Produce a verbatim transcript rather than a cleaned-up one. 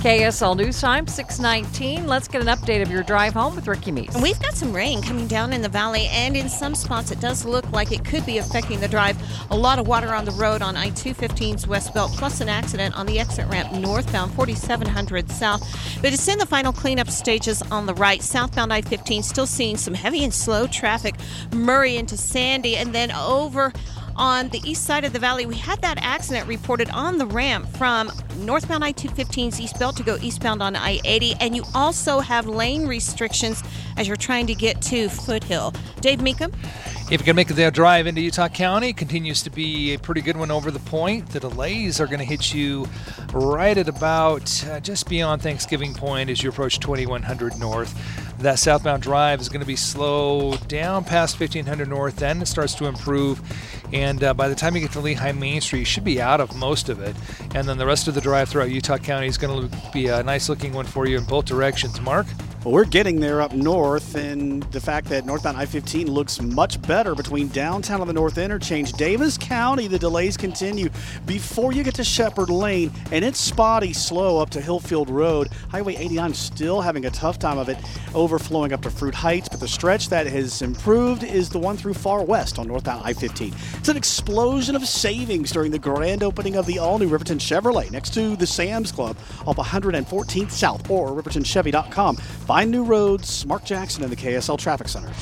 K S L News Time, six nineteen. Let's get an update of your drive home with Ricky Meese. And we've got some rain coming down in the valley, and in some spots it does look like it could be affecting the drive. A lot of water on the road on I two fifteen's West Belt, plus an accident on the exit ramp northbound forty-seven hundred south. But it's in the final cleanup stages on the right. Southbound I fifteen still seeing some heavy and slow traffic. Murray into Sandy, and then over on the east side of the valley, we had that accident reported on the ramp from northbound I two fifteen's East Belt to go eastbound on I eighty, and you also have lane restrictions as you're trying to get to Foothill. Dave Meekum? If you can make the drive into Utah County, continues to be a pretty good one over the point. The delays are going to hit you right at about uh, just beyond Thanksgiving Point as you approach twenty-one hundred north. That southbound drive is going to be slow down past fifteen hundred north, then it starts to improve. And uh, by the time you get to Lehigh Main Street, you should be out of most of it. And then the rest of the drive throughout Utah County is going to be a nice looking one for you in both directions. Mark? Well, we're getting there up north, and the fact that northbound I fifteen looks much better between downtown and the north interchange. Davis County, the delays continue before you get to Shepherd Lane, and it's spotty slow up to Hillfield Road. Highway eighty-nine still having a tough time of it, overflowing up to Fruit Heights, but the stretch that has improved is the one through Far West on northbound I fifteen. It's an explosion of savings during the grand opening of the all-new Riverton Chevrolet next to the Sam's Club off one hundred fourteenth South or riverton chevy dot com. Find new roads. Mark Jackson in the K S L Traffic Center.